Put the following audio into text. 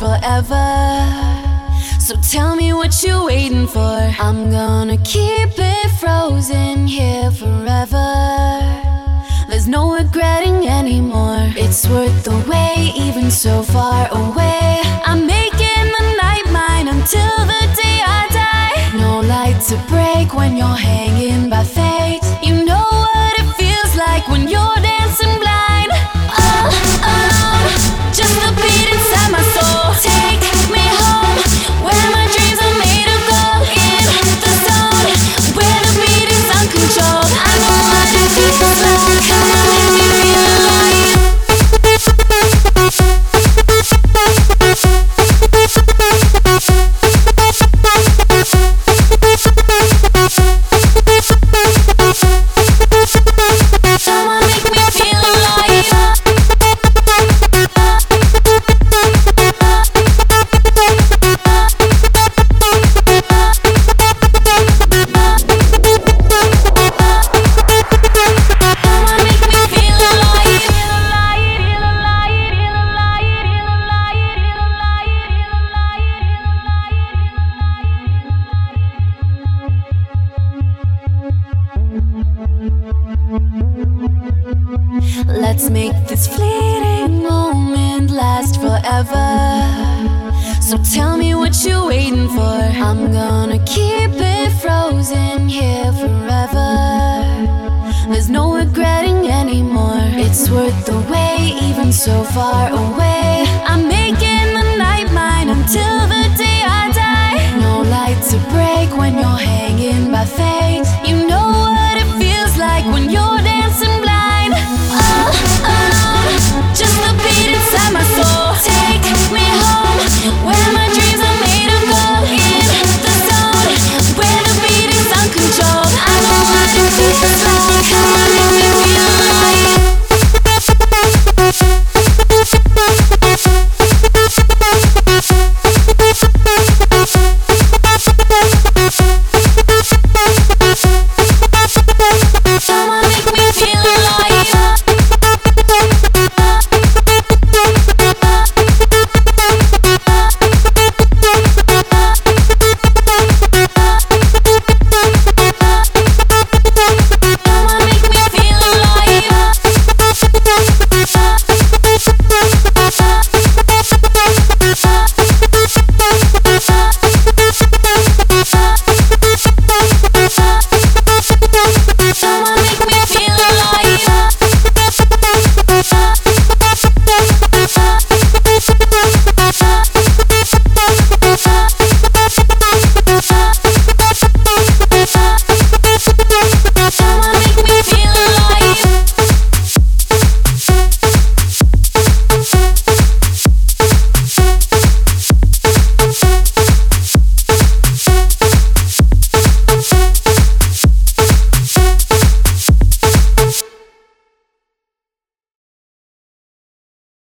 forever. So tell me what you're waiting for. I'm gonna keep it frozen here forever. There's no regretting anymore. It's worth the wait, even so far away. I'm making the night mine until the day I die. No light to break when you're hanging by fate. You know what it feels like when you're dancing blind. All alone, just the beat inside my soul. Take me home, where my dreams are made of gold. In the zone, where the beat is uncontrolled. I know what it feels like. Come on, let me feel alive. Someone make me feel alive. Let's make this fleeting moment last forever. So tell me what you're waiting for. I'm gonna keep it frozen here forever. There's no regretting anymore. It's worth the wait, even so far away.